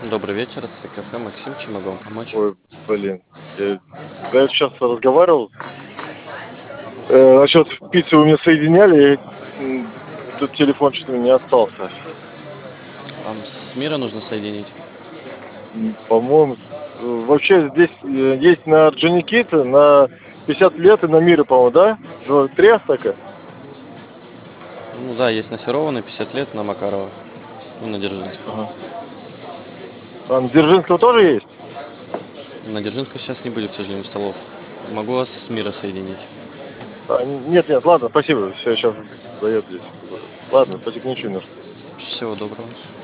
Добрый вечер, это кафе Максим, чем могу вам помочь? Ой, блин. Я сейчас разговаривал. Насчет пиццы вы меня соединяли, тут телефон что-то у меня не остался. Вам с мира нужно соединить? По-моему, вообще здесь есть на Орджоникидзе на 50 лет и на Мира, по-моему, да? Три Астака. Ну да, есть на Серова 50 лет, на Макарова и на Дзержинского. Ага. А на Дзержинского тоже есть? На Дзержинского сейчас не будет, к сожалению, столов. Могу вас с мира соединить. Нет, нет, ладно, спасибо. Все, сейчас дает здесь. Ладно, спасибо, ничего не нужно. Всего доброго.